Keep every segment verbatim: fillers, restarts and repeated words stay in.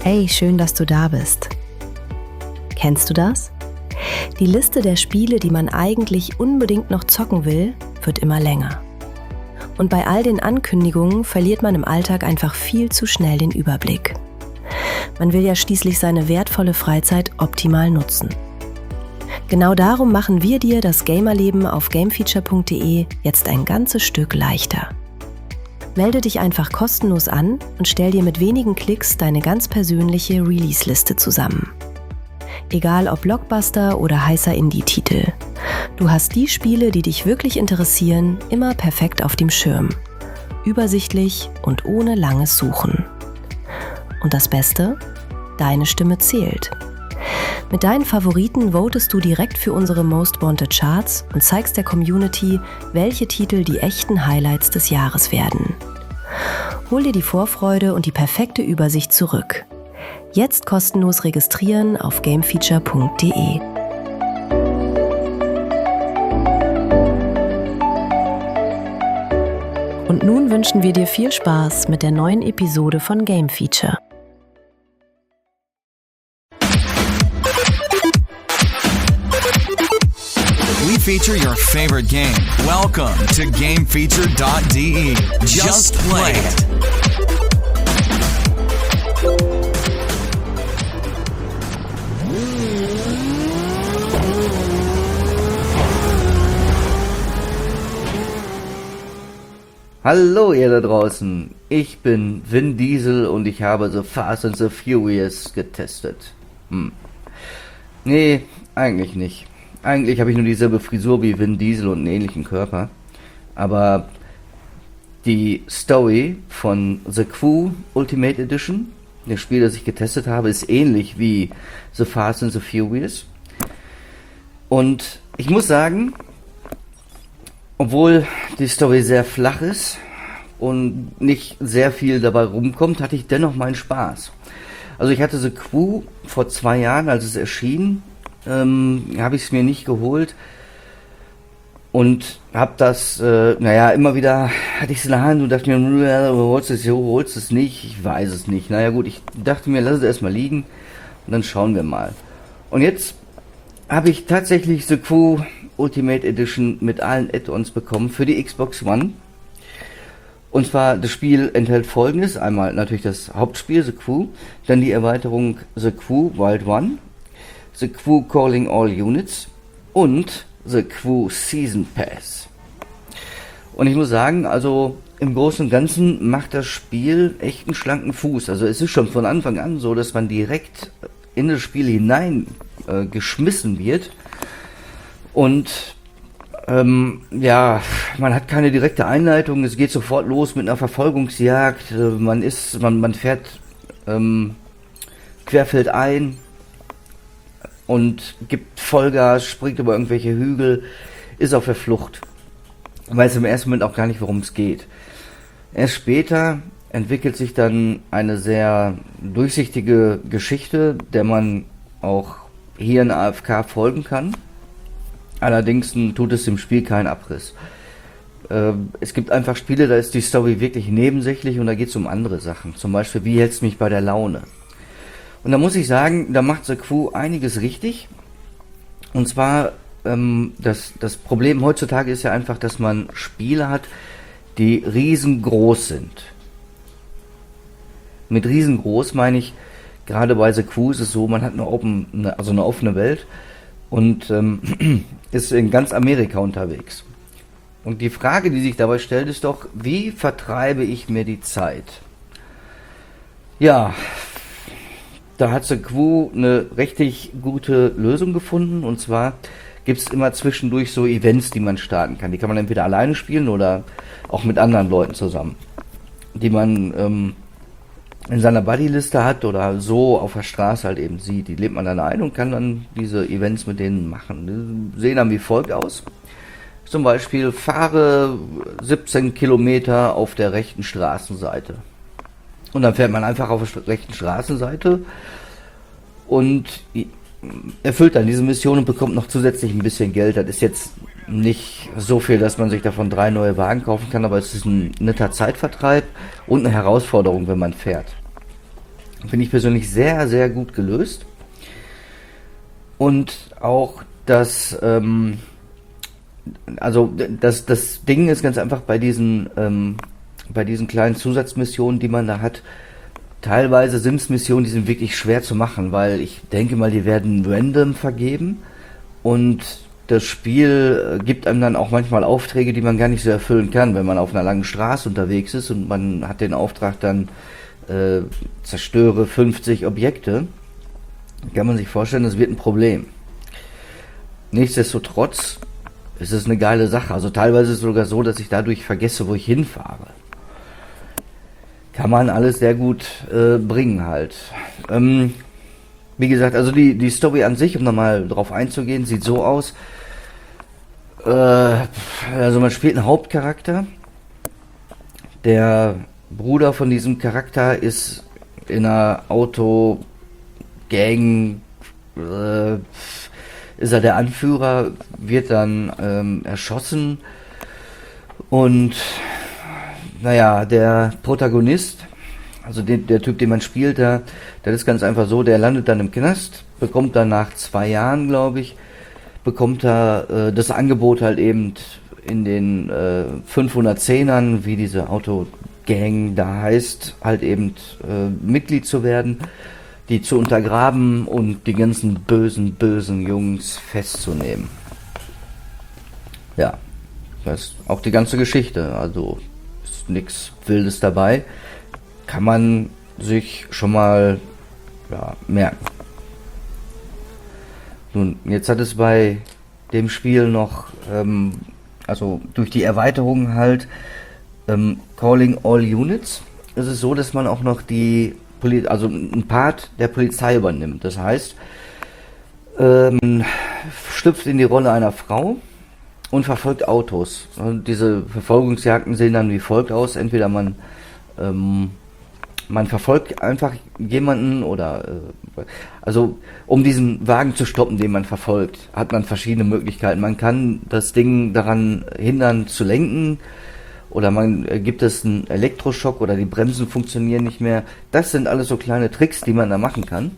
Hey, schön, dass du da bist. Kennst du das? Die Liste der Spiele, die man eigentlich unbedingt noch zocken will, wird immer länger. Und bei all den Ankündigungen verliert man im Alltag einfach viel zu schnell den Überblick. Man will ja schließlich seine wertvolle Freizeit optimal nutzen. Genau darum machen wir dir das Gamerleben auf gamefeature punkt de jetzt ein ganzes Stück leichter. Melde dich einfach kostenlos an und stell dir mit wenigen Klicks deine ganz persönliche Release-Liste zusammen. Egal ob Blockbuster oder heißer Indie-Titel. Du hast die Spiele, die dich wirklich interessieren, immer perfekt auf dem Schirm. Übersichtlich und ohne langes Suchen. Und das Beste? Deine Stimme zählt. Mit deinen Favoriten votest du direkt für unsere Most Wanted Charts und zeigst der Community, welche Titel die echten Highlights des Jahres werden. Hol dir die Vorfreude und die perfekte Übersicht zurück. Jetzt kostenlos registrieren auf gamefeature punkt de. Und nun wünschen wir dir viel Spaß mit der neuen Episode von Game Feature. We feature your favorite game. Welcome to gamefeature dot de. Just play it. Hallo ihr da draußen, ich bin Vin Diesel und ich habe The Fast and the Furious getestet. Hm. Nee, eigentlich nicht. Eigentlich habe ich nur dieselbe Frisur wie Vin Diesel und einen ähnlichen Körper. Aber die Story von The Crew Ultimate Edition, das Spiel, das ich getestet habe, ist ähnlich wie The Fast and the Furious. Und ich muss sagen, obwohl die Story sehr flach ist und nicht sehr viel dabei rumkommt, hatte ich dennoch meinen Spaß. Also ich hatte The Crew vor zwei Jahren, als es erschien, ähm, habe ich es mir nicht geholt und habe das, äh, naja, immer wieder hatte ich es in der Hand und dachte mir, du holst es, du holst es nicht, ich weiß es nicht. Naja gut, ich dachte mir, lass es erstmal liegen und dann schauen wir mal. Und jetzt habe ich tatsächlich The Crew Ultimate Edition mit allen Add-ons bekommen für die Xbox One. Und zwar, das Spiel enthält folgendes: einmal natürlich das Hauptspiel The Crew, dann die Erweiterung The Crew Wild One, The Crew Calling All Units und The Crew Season Pass. Und ich muss sagen, also im Großen und Ganzen macht das Spiel echt einen schlanken Fuß. Also es ist schon von Anfang an so, dass man direkt in das Spiel hinein äh, geschmissen wird. Und ähm, ja, man hat keine direkte Einleitung, es geht sofort los mit einer Verfolgungsjagd, äh, man ist, man, man fährt ähm, querfeldein und gibt Vollgas, springt über irgendwelche Hügel, ist auf der Flucht. Weiß im ersten Moment auch gar nicht, worum es geht. Erst später entwickelt sich dann eine sehr durchsichtige Geschichte, der man auch hier in A F K folgen kann. Allerdings tut es dem Spiel keinen Abriss. Äh, es gibt einfach Spiele, da ist die Story wirklich nebensächlich und da geht es um andere Sachen. Zum Beispiel, wie hält's mich bei der Laune? Und da muss ich sagen, da macht The Crew einiges richtig. Und zwar, ähm, das, das Problem heutzutage ist ja einfach, dass man Spiele hat, die riesengroß sind. Mit riesengroß meine ich, gerade bei The Crew ist es so, man hat eine, open, eine, also eine offene Welt und ähm, ist in ganz Amerika unterwegs. Und die Frage, die sich dabei stellt, ist doch, wie vertreibe ich mir die Zeit? Ja, da hat The Crew eine richtig gute Lösung gefunden. Und zwar gibt es immer zwischendurch so Events, die man starten kann. Die kann man entweder alleine spielen oder auch mit anderen Leuten zusammen, die man ähm, in seiner Buddy-Liste hat oder so auf der Straße halt eben sieht. Die lädt man dann ein und kann dann diese Events mit denen machen. Die sehen dann wie folgt aus. Zum Beispiel, fahre siebzehn Kilometer auf der rechten Straßenseite. Und dann fährt man einfach auf der rechten Straßenseite und erfüllt dann diese Mission und bekommt noch zusätzlich ein bisschen Geld. Das ist jetzt nicht so viel, dass man sich davon drei neue Wagen kaufen kann, aber es ist ein netter Zeitvertreib und eine Herausforderung, wenn man fährt. Finde ich persönlich sehr, sehr gut gelöst. Und auch das, ähm, also das, das Ding ist ganz einfach bei diesen, ähm, bei diesen kleinen Zusatzmissionen, die man da hat. Teilweise sind es Missionen, die sind wirklich schwer zu machen, weil ich denke mal, die werden random vergeben und das Spiel gibt einem dann auch manchmal Aufträge, die man gar nicht so erfüllen kann, wenn man auf einer langen Straße unterwegs ist und man hat den Auftrag dann, äh, zerstöre fünfzig Objekte. Kann man sich vorstellen, das wird ein Problem. Nichtsdestotrotz ist es eine geile Sache. Also teilweise ist es sogar so, dass ich dadurch vergesse, wo ich hinfahre. Kann man alles sehr gut äh, bringen halt. Ähm, wie gesagt, also die, die Story an sich, um nochmal drauf einzugehen, sieht so aus. Äh, also man spielt einen Hauptcharakter. Der Bruder von diesem Charakter ist in einer Autogang, äh, ist er der Anführer, wird dann ähm, erschossen und naja, der Protagonist, also den, der Typ, den man spielt, der, der ist ganz einfach so, der landet dann im Knast, bekommt dann nach zwei Jahren, glaube ich, bekommt er äh, das Angebot halt eben in den äh, fünfhundertzehnern, wie diese Autogang da heißt, halt eben äh, Mitglied zu werden, die zu untergraben und die ganzen bösen, bösen Jungs festzunehmen. Ja, das ist auch die ganze Geschichte, also ist nichts Wildes dabei, kann man sich schon mal ja, merken. Nun, jetzt hat es bei dem Spiel noch, ähm, also durch die Erweiterung halt, ähm, Calling All Units, ist es so, dass man auch noch die Poli- also ein Part der Polizei übernimmt. Das heißt, ähm, schlüpft in die Rolle einer Frau und verfolgt Autos. Und diese Verfolgungsjagden sehen dann wie folgt aus. Entweder man, ähm, man verfolgt einfach jemanden oder, äh, also um diesen Wagen zu stoppen, den man verfolgt, hat man verschiedene Möglichkeiten. Man kann das Ding daran hindern zu lenken, oder man äh, gibt es einen Elektroschock oder die Bremsen funktionieren nicht mehr. Das sind alles so kleine Tricks, die man da machen kann.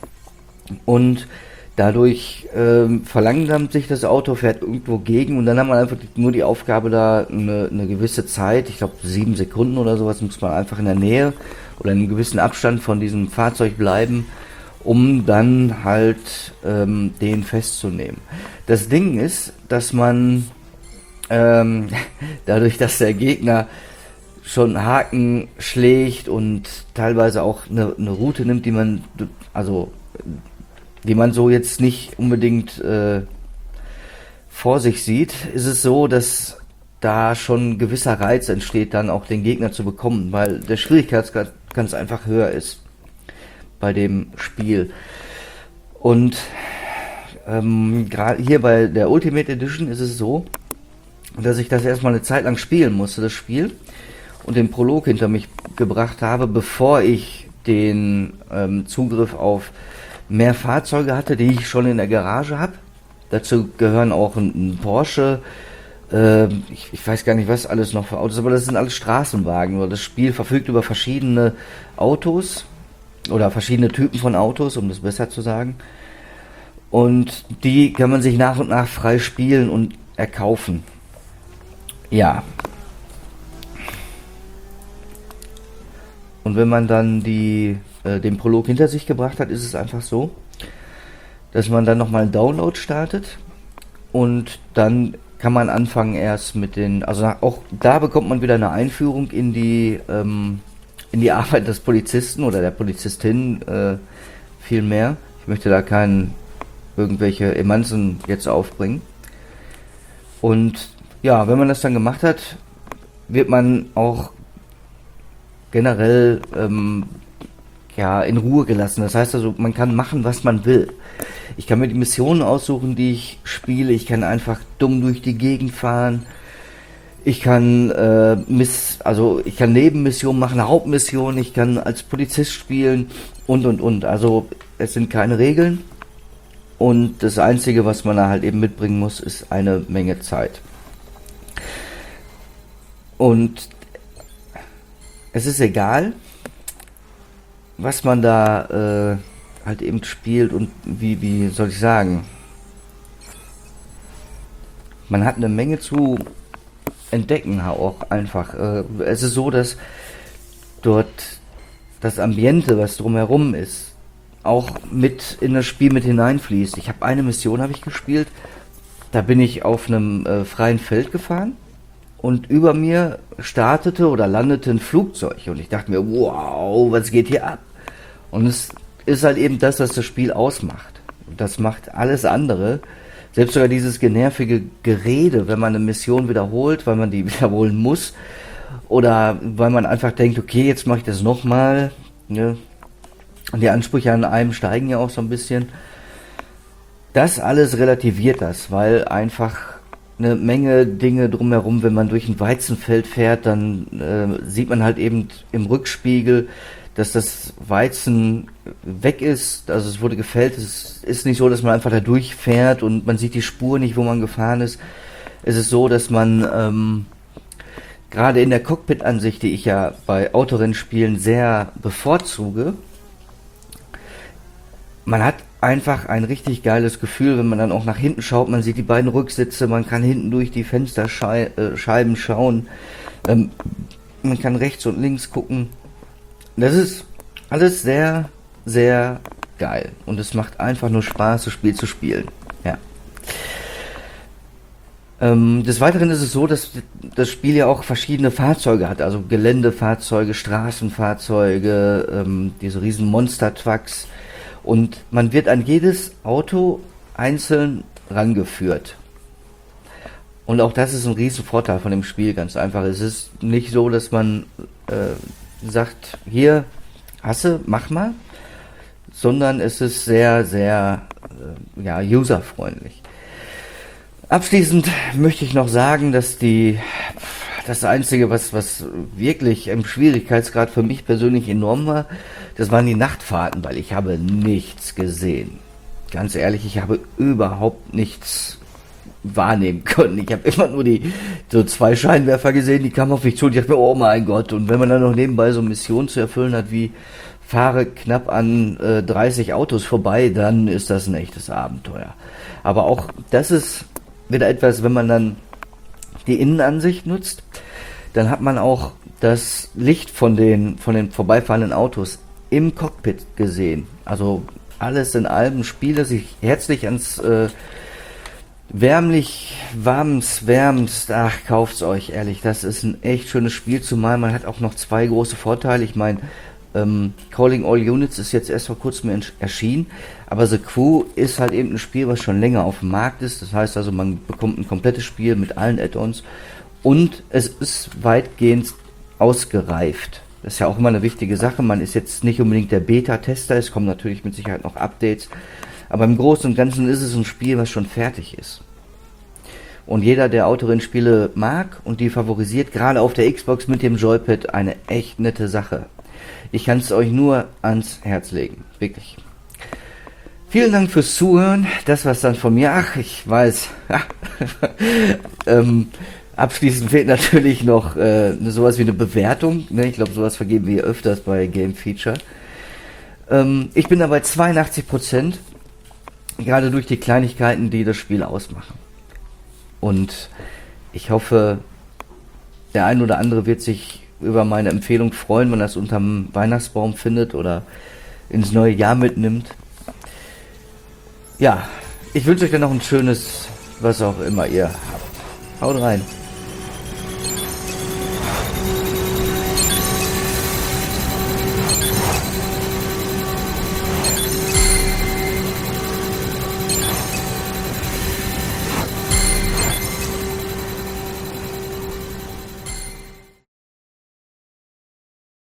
Und dadurch ähm, verlangsamt sich das Auto, fährt irgendwo gegen und dann hat man einfach nur die Aufgabe, da eine, eine gewisse Zeit, ich glaube sieben Sekunden oder sowas, muss man einfach in der Nähe oder in einem gewissen Abstand von diesem Fahrzeug bleiben, um dann halt ähm, den festzunehmen. Das Ding ist, dass man Ähm, dadurch, dass der Gegner schon Haken schlägt und teilweise auch eine, eine Route nimmt, die man, also die man so jetzt nicht unbedingt äh, vor sich sieht, ist es so, dass da schon ein gewisser Reiz entsteht, dann auch den Gegner zu bekommen, weil der Schwierigkeitsgrad ganz einfach höher ist bei dem Spiel. Und ähm, gerade hier bei der Ultimate Edition ist es so, dass ich das erstmal eine Zeit lang spielen musste, das Spiel, und den Prolog hinter mich gebracht habe, bevor ich den ähm, Zugriff auf mehr Fahrzeuge hatte, die ich schon in der Garage habe. Dazu gehören auch ein, ein Porsche, äh, ich, ich weiß gar nicht, was alles noch für Autos, aber das sind alles Straßenwagen. Das Spiel verfügt über verschiedene Autos oder verschiedene Typen von Autos, um das besser zu sagen. Und die kann man sich nach und nach frei spielen und erkaufen. Ja. Und wenn man dann die, äh, den Prolog hinter sich gebracht hat, ist es einfach so, dass man dann nochmal einen Download startet und dann kann man anfangen erst mit den, also auch da bekommt man wieder eine Einführung in die, ähm, in die Arbeit des Polizisten oder der Polizistin, äh, viel mehr. Ich möchte da keinen, irgendwelche Emanzen jetzt aufbringen. Und ja, wenn man das dann gemacht hat, wird man auch generell ähm, ja, in Ruhe gelassen. Das heißt also, man kann machen, was man will. Ich kann mir die Missionen aussuchen, die ich spiele. Ich kann einfach dumm durch die Gegend fahren. Ich kann äh, Miss, also ich kann Nebenmissionen machen, Hauptmissionen. Ich kann als Polizist spielen und und und. Also es sind keine Regeln. Und das Einzige, was man da halt eben mitbringen muss, ist eine Menge Zeit. Und es ist egal, was man da äh, halt eben spielt und wie, wie soll ich sagen, man hat eine Menge zu entdecken auch einfach. Äh, es ist so, dass dort das Ambiente, was drumherum ist, auch mit in das Spiel mit hineinfließt. Ich habe eine Mission habe ich gespielt, da bin ich auf einem äh, freien Feld gefahren und über mir startete oder landete ein Flugzeug und ich dachte mir, wow, was geht hier ab? Und es ist halt eben das, was das Spiel ausmacht. Das macht alles andere. Selbst sogar dieses genervige Gerede, wenn man eine Mission wiederholt, weil man die wiederholen muss oder weil man einfach denkt, okay, jetzt mache ich das nochmal. Ne? Und die Ansprüche an einem steigen ja auch so ein bisschen. Das alles relativiert das, weil einfach eine Menge Dinge drumherum, wenn man durch ein Weizenfeld fährt, dann äh, sieht man halt eben im Rückspiegel, dass das Weizen weg ist, also es wurde gefällt, es ist nicht so, dass man einfach da durchfährt und man sieht die Spur nicht, wo man gefahren ist. Es ist so, dass man ähm, gerade in der Cockpit-Ansicht, die ich ja bei Autorennspielen sehr bevorzuge, man hat einfach ein richtig geiles Gefühl, wenn man dann auch nach hinten schaut, man sieht die beiden Rücksitze, man kann hinten durch die Fensterscheiben schauen, ähm, man kann rechts und links gucken. Das ist alles sehr, sehr geil und es macht einfach nur Spaß, das Spiel zu spielen. Ja. Ähm, des Weiteren ist es so, dass das Spiel ja auch verschiedene Fahrzeuge hat, also Geländefahrzeuge, Straßenfahrzeuge, ähm, diese riesen Monster-Trucks und man wird an jedes Auto einzeln rangeführt. Und auch das ist ein riesen Vorteil von dem Spiel, ganz einfach. Es ist nicht so, dass man äh, sagt, hier, hasse, mach mal, sondern es ist sehr, sehr äh, ja, userfreundlich. Abschließend möchte ich noch sagen, dass die das Einzige, was, was wirklich im Schwierigkeitsgrad für mich persönlich enorm war, das waren die Nachtfahrten, weil ich habe nichts gesehen. Ganz ehrlich, ich habe überhaupt nichts wahrnehmen können. Ich habe immer nur die so zwei Scheinwerfer gesehen, die kamen auf mich zu und ich dachte mir, oh mein Gott. Und wenn man dann noch nebenbei so Missionen zu erfüllen hat, wie fahre knapp an äh, dreißig Autos vorbei, dann ist das ein echtes Abenteuer. Aber auch das ist wieder etwas, wenn man dann die Innenansicht nutzt, dann hat man auch das Licht von den, von den vorbeifahrenden Autos im Cockpit gesehen. Also alles in allem, Spiele sich herzlich ans äh, wärmlich, warmes, wärmst, ach, kauft's euch, ehrlich, das ist ein echt schönes Spiel, zumal man hat auch noch zwei große Vorteile. Ich meine, ähm, Calling All Units ist jetzt erst vor kurzem erschienen, aber The Crew ist halt eben ein Spiel, was schon länger auf dem Markt ist. Das heißt also, man bekommt ein komplettes Spiel mit allen Add-ons und es ist weitgehend ausgereift. Das ist ja auch immer eine wichtige Sache. Man ist jetzt nicht unbedingt der Beta-Tester, es kommen natürlich mit Sicherheit noch Updates, aber im Großen und Ganzen ist es ein Spiel, was schon fertig ist. Und jeder, der Autorennspiele mag und die favorisiert, gerade auf der Xbox mit dem Joypad, eine echt nette Sache. Ich kann es euch nur ans Herz legen, wirklich. Vielen Dank fürs Zuhören. Das war's dann von mir. Ach, ich weiß. ähm, abschließend fehlt natürlich noch äh, sowas wie eine Bewertung. Ne? Ich glaube, sowas vergeben wir öfters bei Game Feature. Ähm, ich bin dabei zweiundachtzig Prozent, gerade durch die Kleinigkeiten, die das Spiel ausmachen. Und ich hoffe, der ein oder andere wird sich über meine Empfehlung freuen, wenn er es unterm Weihnachtsbaum findet oder ins neue Jahr mitnimmt. Ja, ich wünsche euch dann noch ein schönes, was auch immer ihr habt. Haut rein.